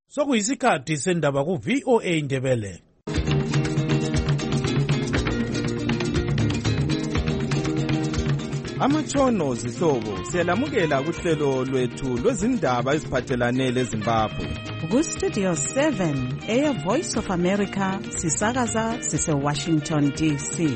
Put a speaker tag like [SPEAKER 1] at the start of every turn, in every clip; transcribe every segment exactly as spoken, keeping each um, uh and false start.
[SPEAKER 1] Sokuyisikhathi sendaba ku V O A Ndebele.
[SPEAKER 2] Amatshono zihlobo siyalamukela kuhlelo lwethu lwezindaba eziphathelane leZimbabwe.
[SPEAKER 3] Ku Studio seven Air Voice of America sisakaza sise Washington D C.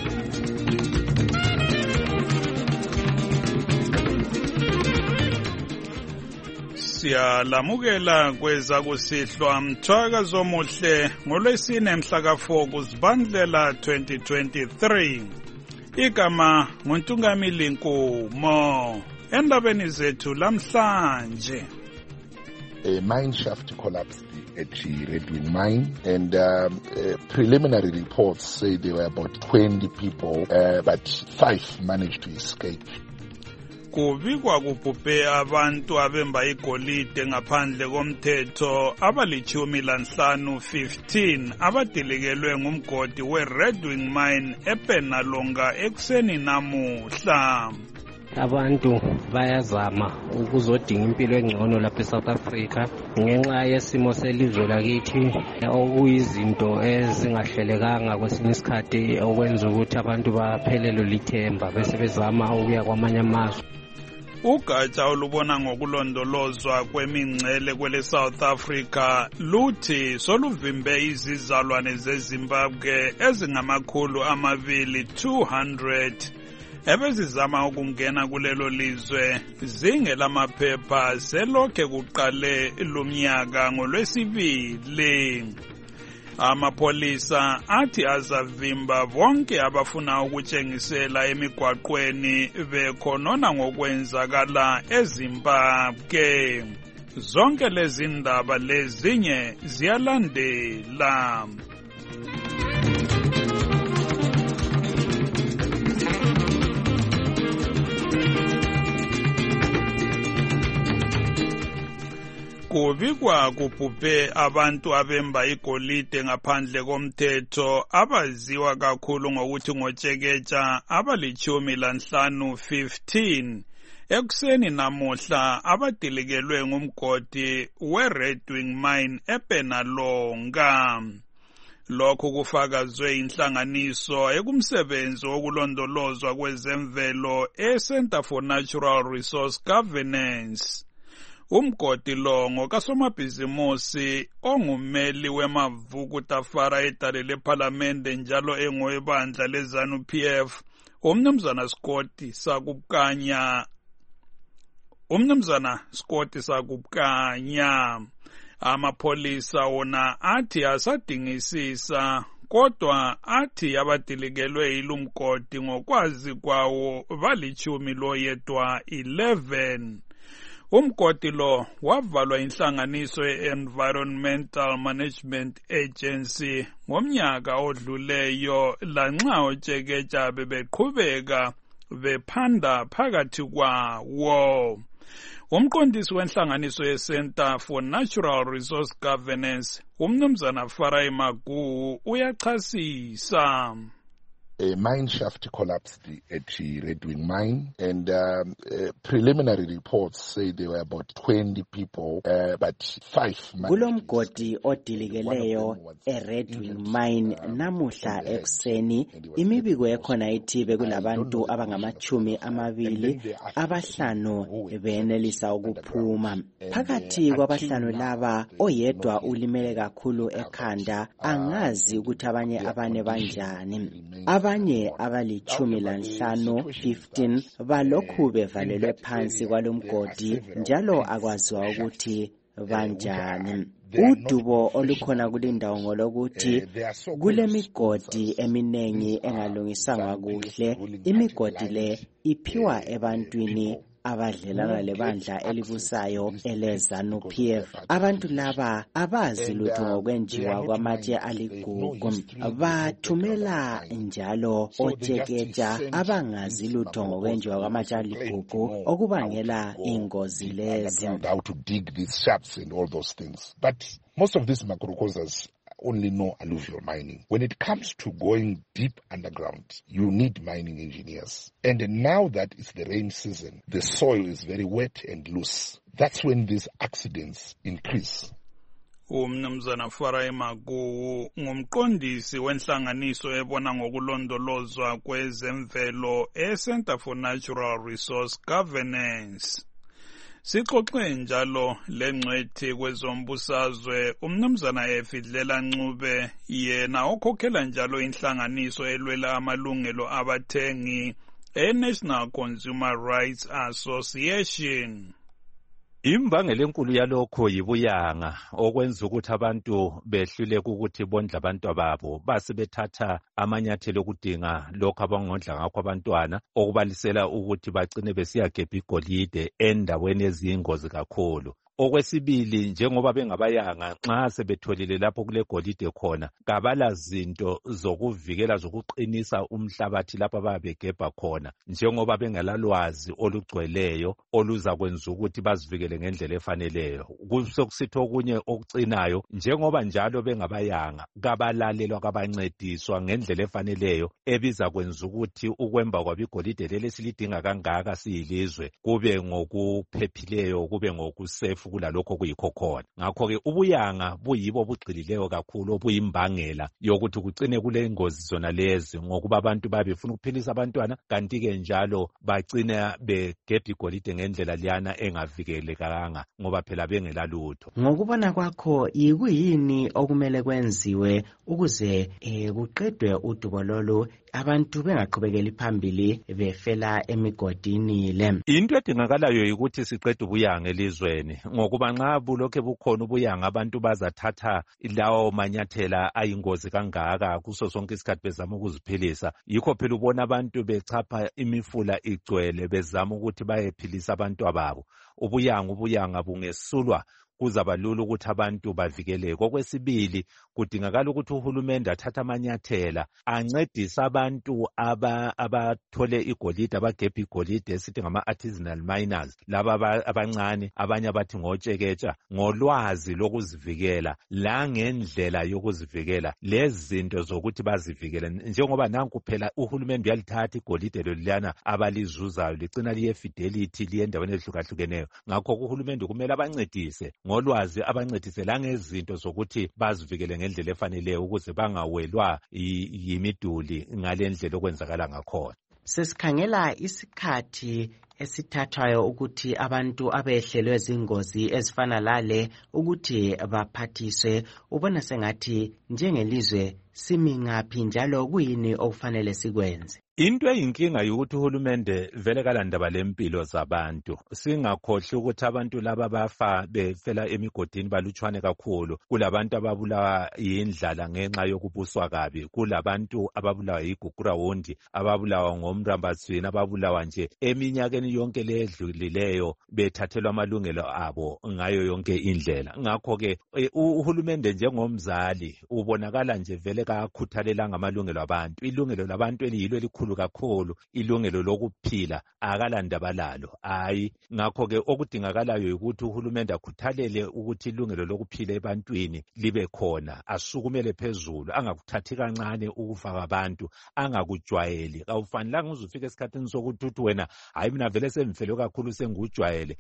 [SPEAKER 4] Siyalamukela kweza kusihlwa mthwakazo omuhle ngolwesine mhla ka four kuZibandlela twenty twenty-three. Igama nguNtungamili Nkumo. Endabeni zethu lamhlanje.
[SPEAKER 5] A mine shaft collapsed at the Red Wing mine, and um, uh, preliminary reports say there were about twenty people, uh, but five managed to escape.
[SPEAKER 4] Kubikwa kubhubhe abantu abemba igolide ngaphandle komthetho abalichumi lanhlanu fifteen abadilikelwe ngumgodi we-Red Wing mine ePenalonga ekuseni namuhla.
[SPEAKER 6] Abantu bayazama ukuzodinga impilo engcono lapha eSouth Africa ngenxa yesimo selizwe lakithi okuyizinto ezingahlelekanga kwesinye isikhathi okwenza ukuthi abantu baphelelwe lithemba bese bezama ukuya kwamanye amazwe.
[SPEAKER 4] Ugatsha olubona ngokulondolozwa kwemingcele kwele South Africa luthi soluvimbe izizalwane zeZimbabwe ezingamakhulu amabili two hundred ebezizama ukungena kulelo lizwe zingelamaphepha selokhe kuqale lumnyaka ngolwesibili. Amapolisa athi azavimba bonke abafuna ukutshengisela emigwaqweni bekhonona ngokwenzakala eZimbabwe. Zonke lezi ndaba lezinye ziyalandela. Kubikwa kubhubhe abantu abemba igolide ngaphandle komthetho abaziwa kakhulu ngokuthi ngotsheketsha abalichumi lanhlanu fifteen ekuseni namuhla abadilikelwe ngumgodi we-Red Wing mine ePenalonga. Lokhu kufakazwe inhlanganiso ekumsebenzi wokulondolozwa kwezemvelo eCenter for Natural Resource Governance. Umgodi lo ngokasomabhizimusi ongumeli wemavuku Tafara edale leParliament njalo engowebandla leZanu P F umnumzana Scott Sakubkanya umnumzana Scott Sakubkanya. Amapolisa wona athi asadingisisa kodwa athi abadilikelwe ilumgodi ngokwazi kwawo balichumi loyedwa eleven. Umgodi lo wavalwa inhlanganiso ye-Environmental Management Agency ngomnyaka odluleyo lanxa otsheketsha bebeqhubeka bephanda phakathi kwawo. Umqondisi wenhlanganiso ye-Center for Natural Resource Governance umnumzana Farai Magu uyachasisa.
[SPEAKER 5] A mine shaft collapsed at the Red Wing mine, and um, uh, preliminary reports say there were about twenty people, uh, but five managed.
[SPEAKER 7] Kulomgodi odilikeleyo e-Red Wing mine namuhla ekuseni imibiko ekhona ithi bekulabantu abangamachumi amabili abahlanu benelisa ukuphuma. Phakathi kwabahlanu laba oyedwa ulimele kakhulu ekhanda, angazi ukuthi abanye abane banjani. Abanye abalichumi lanhlanu fifteen balokhu bevalelwe phansi kwalomgodi njalo akwaziwa ukuthi banjani. Udubo olukhona kulindawo ngolokuthi kulemigodi eminengi engalungisangwa kuhle. Imigodi le iphiwa ebantwini abadlelana lebandla elibusayo eleZanu P F. Abantu laba abazi lutho ngokwenjiwa kwamatshe aligugu, bathumela njalo otsheketsha abangazi lutho ngokwenjiwa kwamatshe aligugu okubangela ingozi lezi.
[SPEAKER 5] How to dig these shafts and all those things, but most of these macrocausers only know alluvial mining. When it comes to going deep underground, you need mining engineers. And now that it's the rain season, the soil is very wet and loose. That's when these accidents increase.
[SPEAKER 4] Umnumzana Farai Maguwu ngumqondisi wenhlanganiso ebona ngokulondolozwa kwezemvelo eCenter for Natural Resource Governance. Sixoxe njalo lengcwethi kwezombusazwe umnumzana Efidlela Ncube yena okhokhela njalo inhlanganiso elwela amalungelo abathengi eNational Consumer Rights Association.
[SPEAKER 8] Imbangela enkulu yalokho yibuyanga okwenza ukuthi abantu behluleke ukuthi bondla abantu babo base bethatha amanyathelo okudinga lokho abangondla ngakho abantwana okubalisela ukuthi bagcine besiyagebha igolide endaweni eziyingozi kakhulu. Okwesibili njengoba bengabayanga nxa sebetholile lapho kule golide khona kabala zinto zokuvikela zokuqinisa umhlabathi lapho ababegebha khona njengoba bengalalwazi olugcweleyo oluza kwenza ukuthi bazivikele ngendlela efaneleyo. Kusokusitho okunye okucinayo njengoba njalo bengabayanga kabalalelwa kabancediswa ngendlela efaneleyo ebiza kwenza ukuthi ukwemba kwabigolide leli silidinga kangaka siyilizwe kube ngokuphephileyo kube ngokusefu kulalokho kuyikho khona. Ngakho-ke ubuyanga buyibo bugxilileyo kakhulu obuyimbangela yokuthi kucine kule ngozi zona lezi ngokuba abantu babefuna ukuphilisa abantwana kanti-ke njalo bagcina begebha igolide ngendlela liyana engavikelekanga ngoba phela bengela lutho.
[SPEAKER 7] Ngokubona kwakho yikuyini okumele kwenziwe ukuze eh, kuqedwe udubo lolu abantu bengaqhubekeli phambili befela emigodini le?
[SPEAKER 8] Into edingakalayo ukuthi siqede ubuyanga elizweni ngokuba nxa bulokhe bukhona ubuyanga abantu bazathatha lawo manyathela ayingozi kangaka kuso sonke isikhathi bezama ukuziphilisa. Yikho phela ubona abantu bechapha imifula igcwele bezama ukuthi bayephilisa abantu ababo. Ubuyanga ubuyanga bungesulwa kuzaba lula ukuthi abantu bavikeleke. Okwesibili kudingakala ukuthi uhulumende athathe amanyathela ancedise abantu aba abathole igolide abagebha igolide esithi ngama artisanal miners laba abancane abanye abathi ngotsheketsha ngolwazi lokuzivikela la ngendlela yokuzivikela lezi zinto zokuthi bazivikele njengoba nanku phela uhulumende uyalithatha igolide leliyana abalizuzayo licina liye fidelity liye endaweni ezihlukahlukeneyo. Ngakho uhulumende kumele abancedise ngolwazi abancedise la ngezinto zokuthi bazivikele ngendlela efaneleyo ukuze bangawelwa yimiduli ngalendlela okwenzakala ngakhona.
[SPEAKER 7] Sesikhangela isikhathi esithathwayo ukuthi abantu abehlelwe zingozi ezifana lale ukuthi baphathiswe, ubona sengathi njengelizwe simi ngaphi njalo kuyini okufanele sikwenze?
[SPEAKER 8] Into eyinkinga yokuthi uhulumende vele kalandaba lempilo zabantu. Singakhohle ukuthi abantu laba bafa befela emigodini balutshwane kakhulu. Kulabantu ababulawa yindlala ngenxa yokubuswa kabi. Kulabantu ababulawa yigugura wondi, ababulawa ngomrambatsweni, ababulawa nje eminyakeni yonke ledlulileyo bethathelwa amalungelo abo ngayo yonke indlela. Ngakho-ke uhulumende njengomzali ubonakala nje vele kakhuthalela ngamalungelo abantu. Ilungelo labantu eliyilo elikhulu kakhulu, ilungelo lokuphila akalandaba lalo. Hayi, ngakho-ke okudingakalayo ukuthi uhulumende akhuthalele ukuthi ilungelo lokuphila ebantwini libe khona, asukumele phezulu, angakuthathi kancane ukufa kwabantu, angakujwayeli. Awufanelanga uzufika esikhathini sokuthi uthi wena hayi mina vele semfele kakhulu sengujwayele.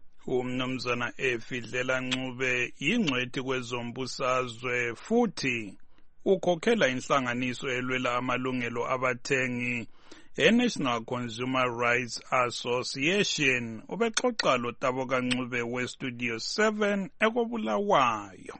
[SPEAKER 4] Umnumzana Efidlela Ncube yingcwethi kwezombusazwe futhi ukhokhela inhlanganiso elwela amalungelo abathengi eNational Consumer Rights Association. Ubexoxa lo Taboka Ncube weStudio seven ekobulawayo.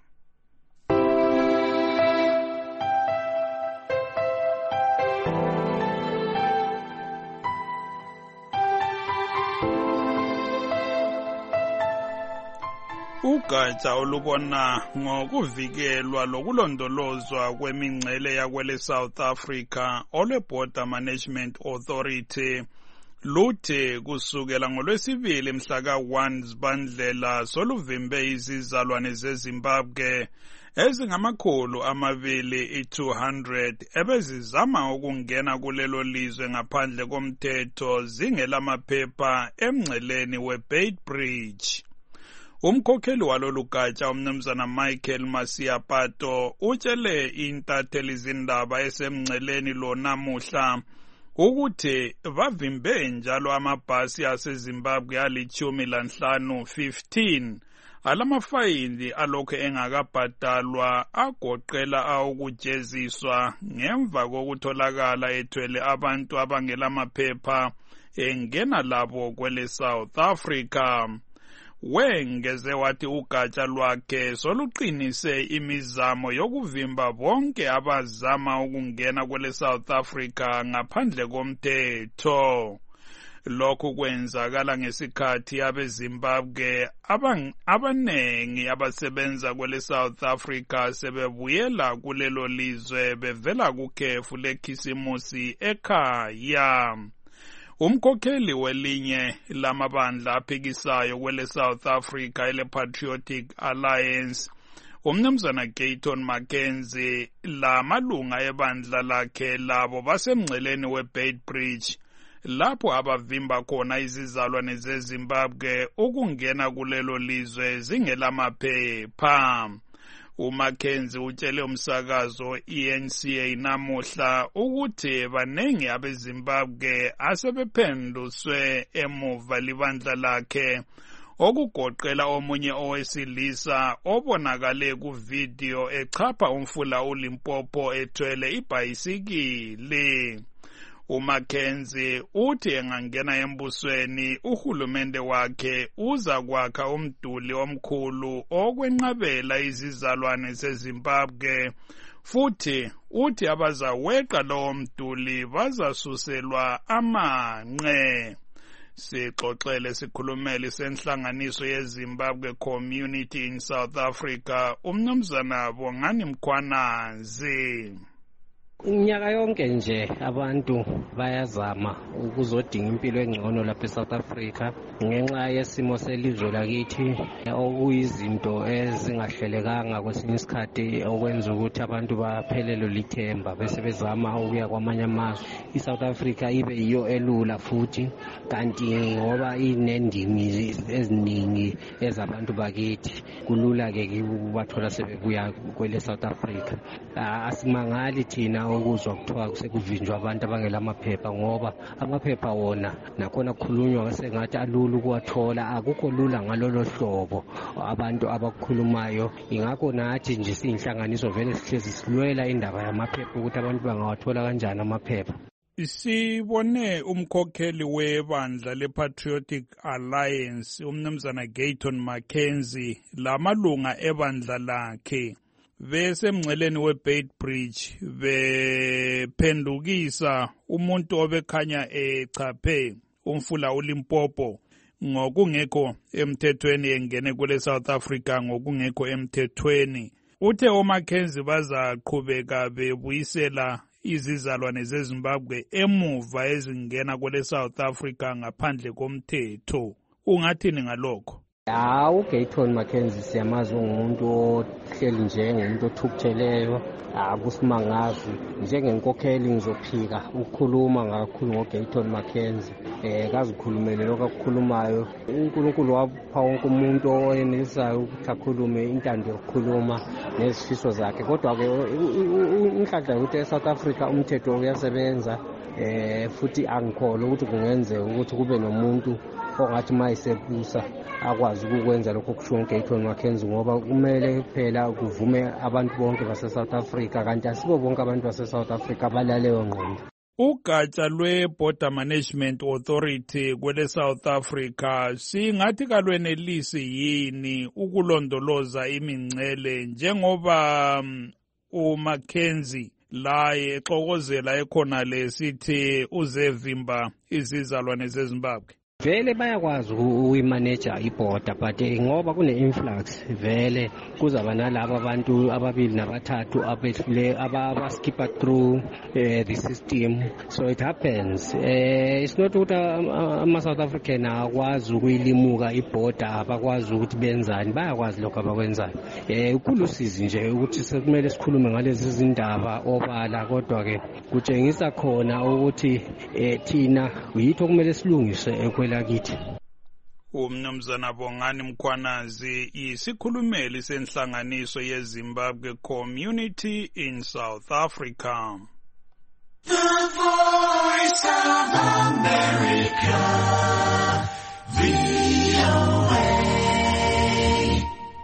[SPEAKER 4] Ugatsha olubona ngokuvikelwa lokulondolozwa kwemingcele yakwele South Africa olwe-Border Management Authority luthe kusukela ngolwesibili mhla ka one Zibandlela soluvimbe izizalwane zeZimbabwe ezingamakhulu amabili i-two hundred ebezizama ukungena kulelo lizwe ngaphandle komthetho zingelamaphepha emngceleni weBeitbridge. Umkhokheli walolu gatsha umnumzana Michael Masiapato utshele intatheli zindaba esemngceleni lo namuhla ukuthi bavimbe njalo amabhasi aseZimbabwe alichumi lanhlanu fifteen alamafayini alokhu engakabhadalwa agoqela awokujeziswa ngemva kokutholakala ethwele abantu abangelamaphepha engena labo kwele South Africa. Wengeze wathi ugatsha lwakhe soluqinise imizamo yokuvimba bonke abazama ukungena kwele South Africa ngaphandle komthetho. Lokhu kwenzakala ngesikhathi abeZimbabwe abanengi abasebenza kwele South Africa sebebuyela kulelo lizwe bevela kukhefu lekhisimusi ekhaya. Umkhokheli welinye lamabandla aphikisayo kwele South Africa ele Patriotic Alliance, umnumzana Gayton Mackenzie, la malunga ebandla lakhe labo basemngceleni weBeitbridge lapho abavimba khona izizalwane zeZimbabwe ukungena kulelo lizwe zingelamaphepha. uMackenzie utshele umsakazo E N C A namuhla ukuthi banengi abeZimbabwe asebephenduswe emuva libandla lakhe, okugoqela omunye owesilisa obonakale kuvideo echapha umfula uLimpopo ethwele ibhayisikili. uMackenzie uthi engangena embusweni uhulumende wakhe uza kwakha umduli omkhulu okwenqabela izizalwane zeZimbabwe, futhi uthi abazaweqa lowo mduli bazasuselwa amanqe. Sixoxele sikhulumeli senhlanganiso yeZimbabwe Community in South Africa umnumzana Bongani Mkhwanazi.
[SPEAKER 6] Unyaka yonke nje abantu bayazama ukuzodinga impilo engcono lapha eSouth Africa ngenxa yesimo selizwe lakithi okuyizinto ezingahlelekanga kwesinye isikhathi okwenza ukuthi abantu baphelelwe lithemba bese bezama ukuya kwamanye amazwe. iSouth Africa ibe yiyo elula futhi kanti ngoba inendimi eziningi ezabantu bakithi kulula ke ukubathola sebebuya kwele South Africa. Asimangali thina ukuzwa kuthiwa sekuvinjwa abantu abangelamaphepha ngoba amaphepha wona nakhona kukhulunywa sengathi alula ukuwathola, akukho lula ngalolo hlobo abantu abakhulumayo. Ingakho nathi nje siyinhlanganiso vele sihlezi silwela indaba yamaphepha ukuthi abantu bangawathola kanjani amaphepha.
[SPEAKER 4] Sibone umkhokheli webandla lePatriotic Alliance umnumzana Gayton Mackenzie lamalunga ebandla lakhe besemngceleni weBeitbridge bephendukisa umuntu obekhanya echaphe umfula uLimpopo ngokungekho emthethweni engene kule South Africa ngokungekho emthethweni. Uthe uMackenzie bazaqhubeka bebuyisela izizalwane zeZimbabwe emuva ezingena kule South Africa ngaphandle komthetho. Ungathini ngalokho?
[SPEAKER 6] Hawu, uGayton Mackenzie siyamazi umuntu ohleli njengomuntu othukutheleyo, akusimangazi njengenkokheli ngizophika ukukhuluma kakhulu ngoGayton Mackenzie. Eh kazikhulumele lokho akukhulumayo. uNkulunkulu wapha wonke umuntu oyenelisayo ukuthi akhulume intando yokukhuluma nezifiso zakhe, kodwa ke inhlanhla ukuthi eSouth Africa umthetho uyasebenza, eh futhi angikholwa ukuthi kungenzeka ukuthi kube nomuntu ongathi mayisebusa akwazi ukukwenza lokho kusho uGayton Mackenzie, ngoba kumele kuphela kuvume abantu bonke base South Africa, kanti asibo bonke abantu base South Africa abalaleyo ngqondo.
[SPEAKER 4] Ugatsha lwe-Border Management Authority kwele South Africa singathi kalwenelisi yini ukulondoloza imingcele njengoba um, uMackenzie laye exokozela ekhona lesithi uzevimba izizalwane zeZimbabwe?
[SPEAKER 6] Vele bayakwazi ukuyimanage iborder, but ngoba kune-influx vele kuzaba nalabo abantu ababili nabathathu abehlule abaskippa through uh, the system, so it happens. Uh, it's not ukuthi ama-South African akwazi ukuyilimuka iborder, abakwazi ukuthi benzani, bayakwazi lokho abakwenzayo. Um ukulusizi nje ukuthi sekumele sikhulume ngalezi zindaba obala, kodwa-ke kutshengisa khona ukuthi um thina yitho kumele silungise ekwe lakithi.
[SPEAKER 4] Umnumzana Bongani Mkhwanazi isikhulumeli senhlanganiso yeZimbabwe Community in South Africa. The voice
[SPEAKER 9] Voice of America, V O A.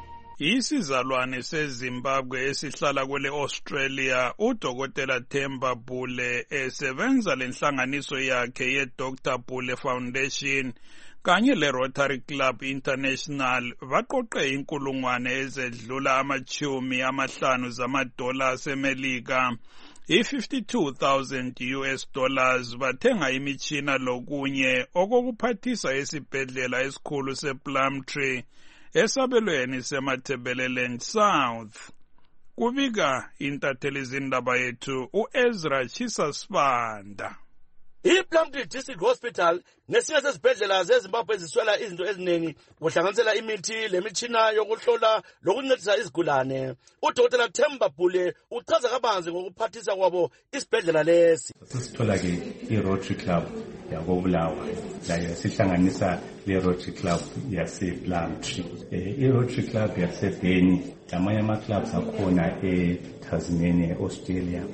[SPEAKER 4] Isizalwane seZimbabwe esihlala kwele Australia uDokotela Themba Bhule esebenza lenhlanganiso yakhe ye-Doctor Bhule Foundation kanye le-Rotary Club International baqoqe inkulungwane ezedlula amachumi amahlanu zamadola asemelika i-fifty-two thousand U S dollars bathenga imitshina lokunye okokuphathisa esibhedlela esikhulu sePlumtree esabelweni seMatabeleland South. Kubika intatheli zindaba yethu uEzra Chisasibanda.
[SPEAKER 10] I-Plumtree District Hospital nesinye sezibhedlela zeZimbabwe eziswela izinto eziningi kuhlanganisela imithi lemitshina yokuhlola lokuncedisa izigulane. UDokotela Themba Bhule uchaza kabanzi ngokuphathisa kwabo isibhedlela lesi.
[SPEAKER 11] Sisithola ke i-Rotary Club yakobulawa layo sihlanganisa le-Rotary Club yase-Plumtree. I-Rotary Club yase-Beni lamanye ama-clubs akhona e-Tasmania, Australia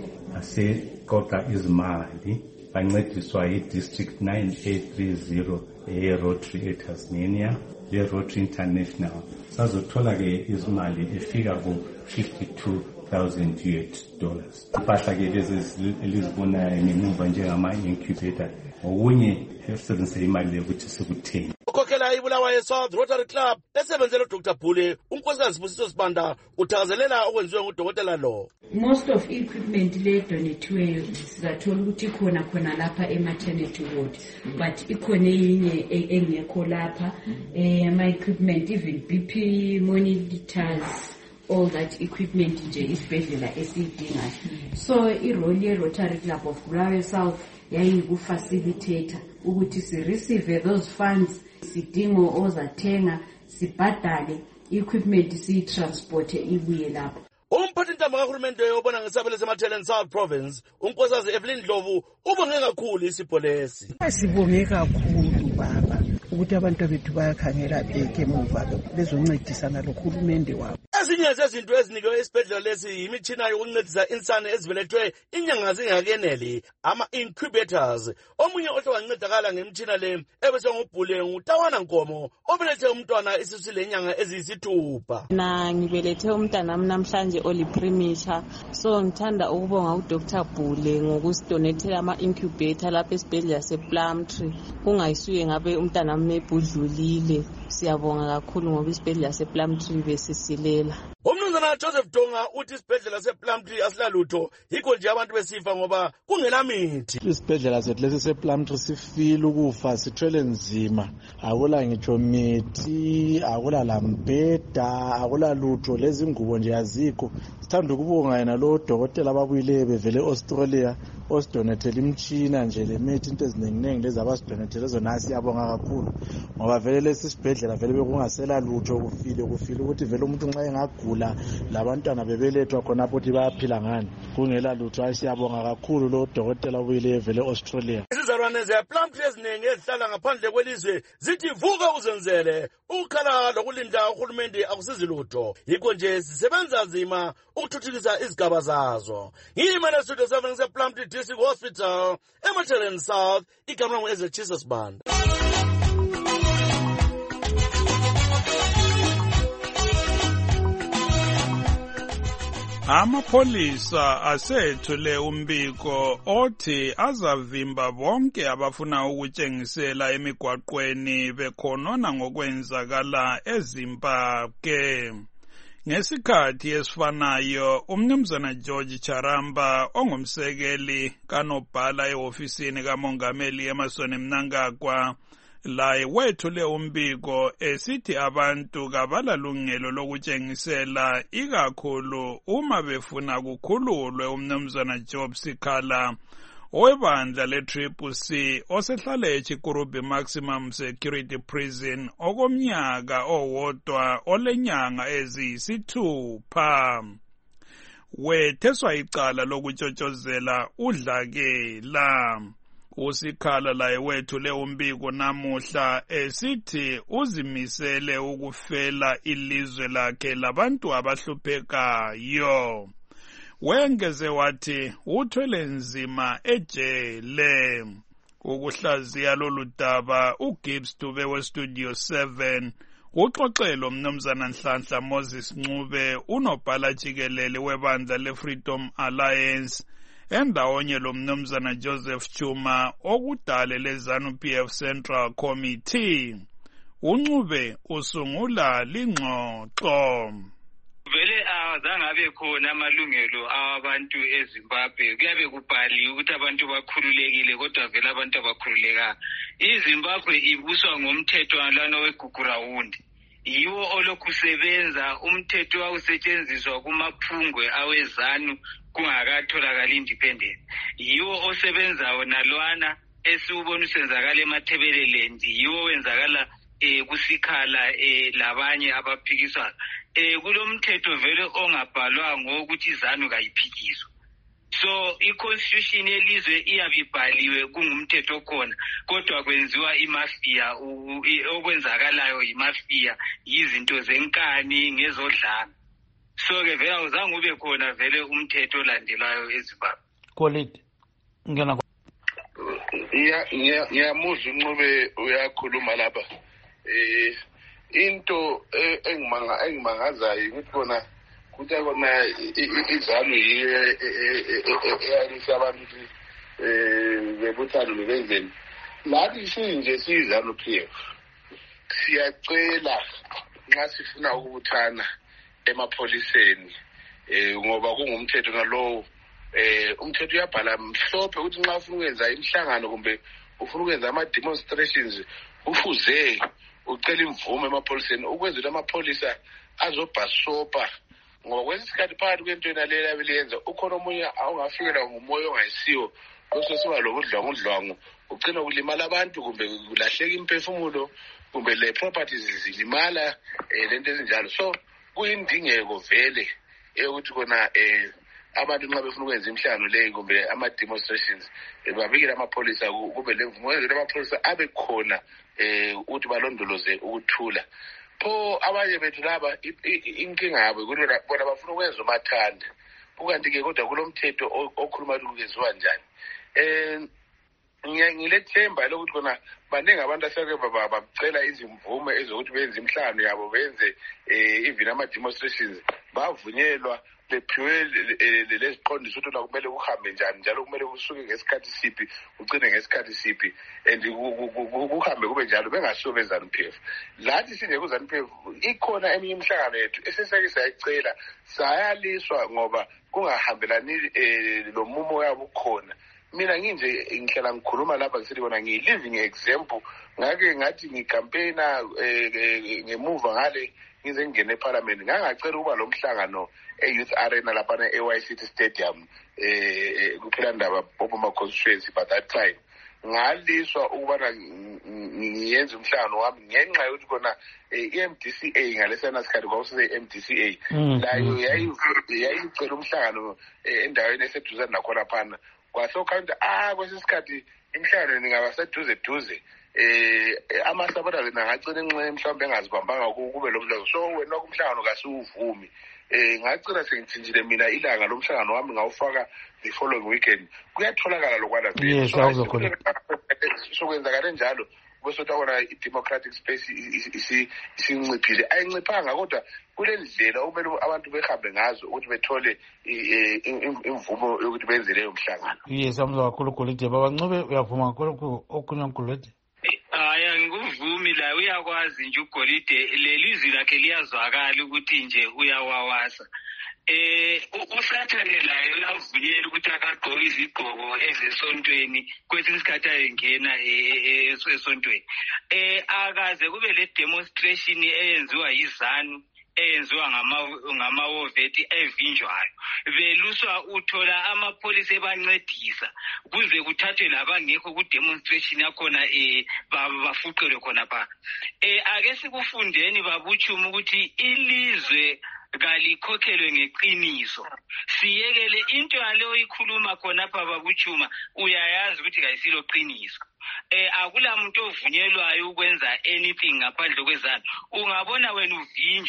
[SPEAKER 11] aseqoqa izimali bancediswa yi-District nine eight three zero e-Rotary e-Tasmania le-Rotary International. Sazothola ke izimali efika ku fifty-two thousand U S dollars. Impahla ke lezi elizibonayo ngemuva njengama-incubator okunye esebenzise imali yokuthi sikuthenge.
[SPEAKER 10] Ukhokhela ibulawayo South Rotary Club esebenzela uDoktor Bhule uNkosikazi Sibusiso Sibanda uthakazelela okwenziwe ngudokotela lo.
[SPEAKER 12] Most of equipment le donethiweyo sizathola ukuthi ikhona khona lapha e-maternity ward, but ikhona eyinye engekho lapha ama equipment, even B P monitors, all that equipment nje isibhedlela esiyidingayo. So irole ye-Rotary Club of Bulawayo South yayingukufacilitator ukuthi si receive those funds, sidingo ozathenga, sibhadale equipment, siyitransporte ibuye lapho.
[SPEAKER 10] Umphathintambo kahulumende obona ngesabelo seMatabeleland South Province uNkosikazi Evelyn Dlovu ubonge kakhulu isipho lesi.
[SPEAKER 13] Sibonge kakhulu baba ukuthi abantu bethu bayakhangela beke emuva bezoncedisa nalokhulumende wabo.
[SPEAKER 10] Ezinye zezinto ezinikwe esibhedlela lesi imitshina yokuncedisa insane ezibelethwe inyanga zingakeneli, ama-incubators. Omunye ohle wancedakala ngemitshina le ebese nguBhule nguTawana Nkomo obelethe umntwana isisu lenyanga eziyisithupha.
[SPEAKER 14] Na ngibelethe umntwana nami namhlanje oli-premature, so ngithanda ukubonga uDoktor Bhule ngokusidonethela ama-incubator lapha esibhedlela sePlumtree. Kungayisuye ngabe umntwana nami ebudlulile. Siyabonga kakhulu ngoba isibhedlela sePlumtree besisilela.
[SPEAKER 10] Umnumzana Joseph Donga uthi isibhedlela sePlumtree asilalutho, yikho nje abantu besifa ngoba kungela mithi.
[SPEAKER 15] Isibhedlela sethu lesi sePlumtree sifile ukufa, sithwele nzima, akula ngitsho mithi, akula lambheda, akula lutho, lezi ngubo nje azikho. Sithanda ukubonga yena lo dokotela ababuyile bevele Australia osidonethela imtshina nje lemithi into ezinenginengi lezi abasidonethela zona, siyabonga kakhulu ngoba vele lesi sibhedlela vele bekungasela lutho, kufile kufile ukuthi vele umuntu nxa engagula labantwana bebelethwa khonapho ukuthi bayaphila ngani kungela lutho. Siyabonga kakhulu lo dokotela obuyile vele Australia.
[SPEAKER 10] Izizalwane zePlumtree eziningi ezihlala ngaphandle kwelizwe zithi vuka uzenzele, ukukhala lokulinda uhulumende akusizi lutho, yikho nje sisebenza nzima ukuthuthukisa izigaba zazo. Yimele studio seven sePlumtree District Hospital eMatabeleland South, igama langu Ezra Chisasibanda.
[SPEAKER 4] Amapholisa asethule umbiko othi azavimba bonke abafuna ukutshengisela emigwaqweni bekhonona ngokwenzakala eZimbabwe. Ngesikhathi esifanayo umnumzana George Charamba ongumsekeli kanobhala ehofisini kamongameli Emmerson Mnangagwa laye wethule umbiko esithi abantu kabalalungelo lokutshengisela ikakhulu uma befuna kukhululwe umnumzana Job Sikhala owebandla le-Triple C osehlala eChikurubi Maximum Security Prison okomnyaka owodwa olenyanga eziyisithupha. Wetheswa icala lokutshotshozela udlakela. Usikhala laye wethule umbiko namuhla esithi uzimisele ukufela ilizwe lakhe labantu abahluphekayo. wengeze wathi uthwele nzima ejele. Ukuhlaziya lolu daba uGibbs Dube westudio seven uxoxelo mnumzana Nhlanhla Moses Ncube unobhala jikelele webandla leFreedom Alliance endawonye lo mnumzana Joseph Chuma okudale lezanu P F Central Committee. Uncube usungula lingxoxo.
[SPEAKER 16] Vele azange abe khona amalungelo abantu eZimbabwe. Kuyabe kubhaliwe ukuthi abantu bakhululekile kodwa vele abantu abakhululeka. iZimbabwe ibuswa ngomthetho lana weGugurawundi. Yiwo olokusebenza umthetho awusetshenziswa kumaphungwe awezanu kungakatholakala independence. Yiwo osebenzayo nalwana esiubona usenzakala eMathebeleland. Yiwo wenzakala eh kusikhala eh labanye abaphikiswa. Eh kulomthetho vele ongabhalwa ngokuthi izanu kayiphikiswa. So iconstitution yelizwe iyabibhaliwe kungumthetho khona kodwa kwenziwa imafia okwenzakalayo imafia yizinto zenkani ngezodlanga. So ke vele awuzange ube khona vele umthetho olandelayo eZimbabwe.
[SPEAKER 1] Kolide ngena
[SPEAKER 5] iya ngiyamuzwa Ncube uyakhuluma lapha. Eh into engimanga engimangazayo ukuthi kona kuthi kona izanu yiye eyalisa abantu eh bebuthano benzeni lathi sinje sizanu P F siyacela nxa sifuna ukubuthana emapholiseni eh ngoba kungumthetho nalowo eh umthetho uyabhala mhlophe ukuthi nxa ufuna ukwenza imihlangano kumbe ufuna ukwenza ama demonstrations ufuze ucela imvume emapholiseni ukwenzela amapholisa azobhasopa ngoba kwesikhathi phakathi kwento leyo abelenza ukhona omunye awungafikela ngumoya ongayisiyo bese siba lokudlwa ngudlwangu ugcina kulimala abantu kumbe kulahleka imphefumulo kumbe le properties zilimala lento ezinjalo. So kuyindingeko vele ukuthi kona eh abantu nxa befuna ukwenza imhlangano leyo kumbe ama demonstrations babikela amapholisa kube lemvumo ezele amapholisa abe khona eh ukuthi balondoloze ukuthula. Pho abanye bethu laba inkinga yabo ukuthi bona bafuna ukwenza umathanda ukanti ke kodwa kulomthetho okhuluma ukuthi kuyenziwa njani. Eh ngilethemba lokuthi kona baningi abantu aseke babacela izimvume ezokuthi benze imhlangano yabo benze eh even ama demonstrations bavunyelwa lephiwe leziqondiso ukuthi la kumele kuhambe njani njalo kumele kusuke ngesikhathi siphi ugcine ngesikhathi siphi and kuhambe kube njalo bengasobezana P F. Lathi sinje kuzana P F ikhona eminye imhlangano yethu eseseke sayicela sayaliswa ngoba kungahambelani lo mumo yabo khona. Mina nginje ngihlala ngikhuluma lapha ngisithi bona ngi living example ngake ngathi ngicampaigna ngemuva ngale ngize ngene eParliament ngangacela ukuba lo mhlangano eYouth Arena lapha eY City Stadium eh kuphela ndaba Boboma constituency by that time ngaliswa ukuba ngiyenze umhlangano wami ngenxa yokuthi kona i-M D C A ngalesana sikhathi kwawuse i-M D C A layo yayicela umhlangano endaweni eseduzane nakhona phana kwasokhanda ah kwesisikhathi imhlangano ningaba seduze duze eh amasabatha ngacela enxe mhlawumbe engazibambanga kube lo mhlangano so wena kumhlangano kasuvumi eh ngacela sengithinjile mina ilanga lomhlangano wami ngawufaka the following weekend kuyatholakala lokwana
[SPEAKER 1] yes awuzokhona
[SPEAKER 5] sokwenzakala njalo bese utawona i-democratic space isinciphile ayinciphanga kodwa kule ndlela okumele abantu behambe ngazo ukuthi bethole imvumo yokuthi benze leyo mhlangano.
[SPEAKER 1] Yes amuzwa kakhulu Golide baba Ncube uyavuma kakhulu okunya Golide.
[SPEAKER 16] Haya ngivumi la uyakwazi nje uGolide lelizwi lakhe liyazwakala ukuthi nje uyawawasa. Eh usathane layo lavunyela ukuthi akagqoke izigqoko ezesontweni kwesinye isikhathi ayengena esontweni. Eh akaze kube le demonstration eyenziwa yizanu eyenziwa ngama ngamawovethi evinjwayo beluswa uthola amapholisa ebancedisa kuze kuthathwe labangekho ku demonstration yakhona eh bafuqelwe khona pha. Eh ake sikufundeni babuchuma ukuthi ilizwe kalikhokhelwe ngeqiniso siyekele into yaleyo ikhuluma khona pha babuchuma uyayazi ukuthi kayisilo qiniso. Eh akula muntu ovunyelwayo ukwenza anything ngaphandle kwezana ungabona wena uvinjwa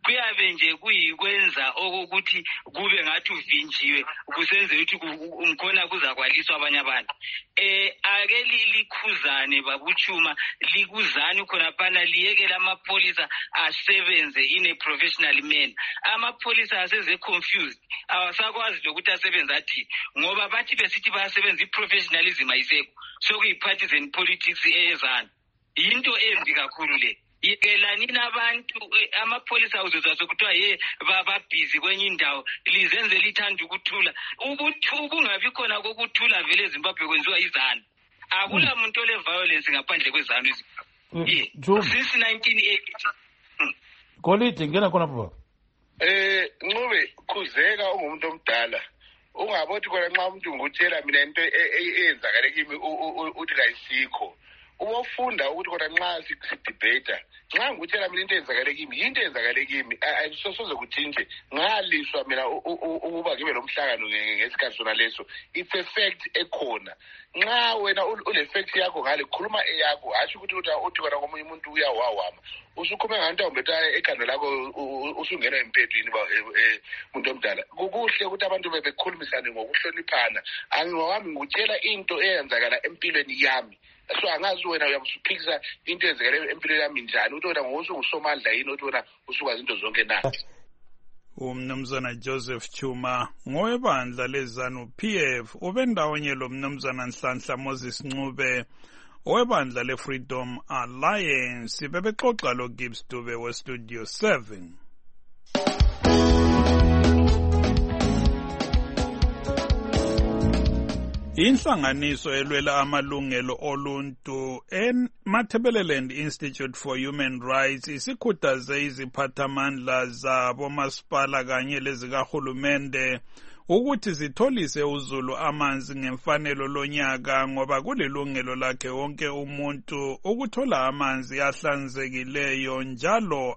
[SPEAKER 16] kuyabe nje kuyikwenza okokuthi kube ngathi uvinjiwe kusenze ukuthi umkhona kuzakwaliswa abanye abantu. Eh ake likhuzane babuchuma likuzane khona phana liyekela amapolisa asebenze in a professional manner. Amapolisa aseze confused awasakwazi lokuthi asebenza athi ngoba bathi besithi bayasebenza iprofessionalism ayisekho sokuyi-partisan politics eyezana. Into embi kakhulu le. Yekelani nabantu amapolisa uzozwa sokuthiwa ye baba busy kwenye indawo lizenze lithanda ukuthula ukuthu kungabi khona kokuthula vele eZimbabwe kwenziwa izana. Akula muntu ole violence ngaphandle kwezana izimbabwe since nineteen eighty.
[SPEAKER 1] Golide ngena khona baba.
[SPEAKER 17] Eh Ncube khuzeka ungumuntu omdala ungabothi khona nxa umuntu ngutshela mina into eyenzakale kimi uthi kayisikho. Ubofunda ukuthi kodwa nxa sidebate nxa ngutshela mina into eyenzakale kimi into eyenzakale kimi ayisosoze kuthinje ngaliswa mina ukuba ngibe lomhlangano ngesikhathi sona leso. It's a fact ekhona. Nxa wena ule fact yakho ngale khuluma eyakho hashi ukuthi uthi kona komunye umuntu uyawawama usukhume nganto umbetha ekhanda lakho usungena empedwini umuntu omdala. Kukuhle ukuthi abantu bebekhulumisane ngokuhloniphana. Angingowami ngutshela into eyenzakala empilweni yami. So angazi wena uyabusuphikisa into ezekele empilweni yami njani uthi wena ngosungusomandla yini uthi wena usuka izinto zonke na.
[SPEAKER 4] Umnumzana Joseph Chuma ngowebandla lezanu P F ubendawonye lo mnumzana Nhlanhla Moses Ncube owebandla leFreedom Alliance bebexoxa lo Gibbs Dube we Studio seven. Inhlanganiso elwela amalungelo oluntu eMatabeleland Institute for Human Rights isikhuthaze iziphathamandla zabo masipala kanye lezikahulumende ukuthi zitholise uzulu amanzi ngemfanelo lonyaka ngoba kulilungelo lakhe wonke umuntu ukuthola amanzi ahlanzekileyo njalo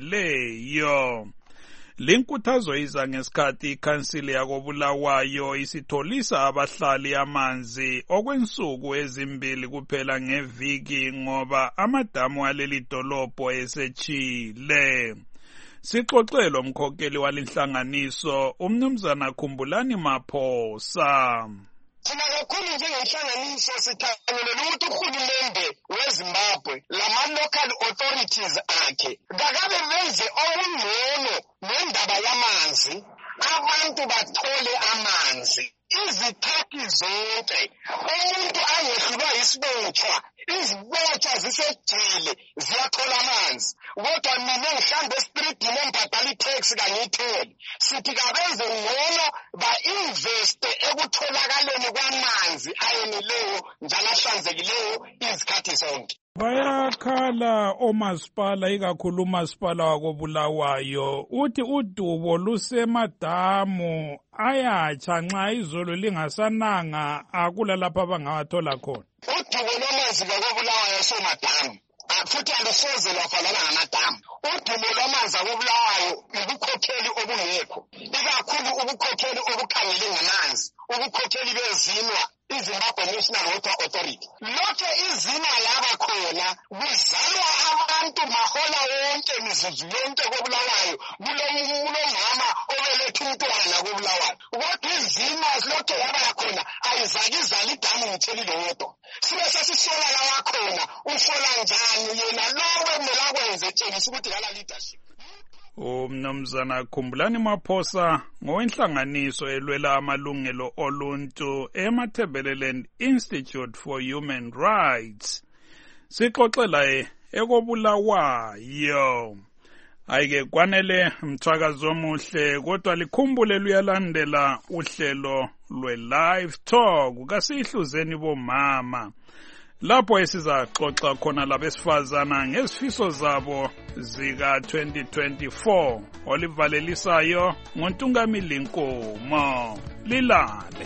[SPEAKER 4] aneleyo. Linkuthazo iza ngesikhathi ikhansili yakobulawayo isitholisa abahlali amanzi okwensuku ezimbili kuphela ngeviki ngoba amadamu aleli dolobho esechile. Sixoxelo umkhokheli walinhlanganiso umnumzana Khumbulani Maphosa.
[SPEAKER 18] Thina kakhulu njengenhlanganiso sithangelele ukuthi uhulumende weZimbabwe lama-local authorities akhe kakabe benze okungcono ngendaba yamanzi abantu bathole amanzi izikhathi zonke umuntu angehlulwa yisibotshwa izibotshwa zisejele ziyathola amanzi kodwa mina ngihlambe estreetini embhadala i-tax kangiyitholi sithi kabenze ngcono ba-investe ekutholakaleni kwamanzi ayeneleyo njalo ahlanzekileyo izikhathi zonke.
[SPEAKER 4] Bayakhala omasipala ikakhulu umasipala wakobulawayo uthi udubo lusemadamu ayatsha nxa izulu lingasananga akula lapha abangawathola khona.
[SPEAKER 18] Udubo lwamanzi kakobulawayo somadamu futhi alusoze lwavalana ngamadamu. Udumo lwamanzi akobulawayo ubukhokheli obungekho ikakhulu ubukhokheli obukhangele ngamanzi ubukhokheli bezinwa iZimbabwe National Water Authority. Lokho izinwa laba khona kuzalwa abantu mahola wonke mizuzu yonke kobulawayo kulomama obeletha umntwana kobulawayo kodwa izinwa lokho yaba khona ayizakizala idamu ngithelile wodwa sibe sesisola lawa khona ufola njani yena lowe kumele akwenze tshengisa ukuthi kala leadership.
[SPEAKER 4] Umnumzana Khumbulani Maphosa ngowenhlanganiso elwela amalungelo oluntu eMatabeleland Institute for Human Rights. Sixoxela ekobulawayo. Ayike kwanele mthakazo omuhle kodwa likhumbule luyalandela uhlelo lwe-live talk kasihluzeni bomama. Lapho esizaxoxa khona labesifazana ngezifiso zabo zika twenty twenty-four olivalelisayo ngoNtungamili Nkomo. Lilale.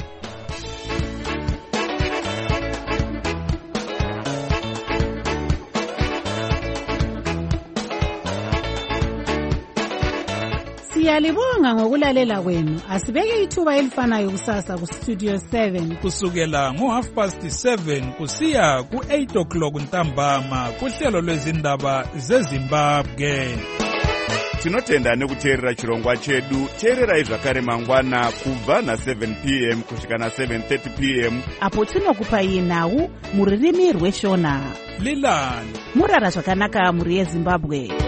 [SPEAKER 19] Siyalibonga ngokulalela kwenu. Asibeke ithuba elifanayo kusasa ku Studio seven
[SPEAKER 4] kusukela ngo half past seven kusiya ku eight o'clock ntambama kuhlelo lwezindaba zeZimbabwe.
[SPEAKER 20] tinotenda nekuteerera chirongwa chedu. Teererai zvakare mangwana kubva na seven p m kusvika na seven thirty p m
[SPEAKER 3] apo tinokupai nhau mururimi rweshona.
[SPEAKER 4] Lilani
[SPEAKER 3] murara zvakanaka muri yeZimbabwe.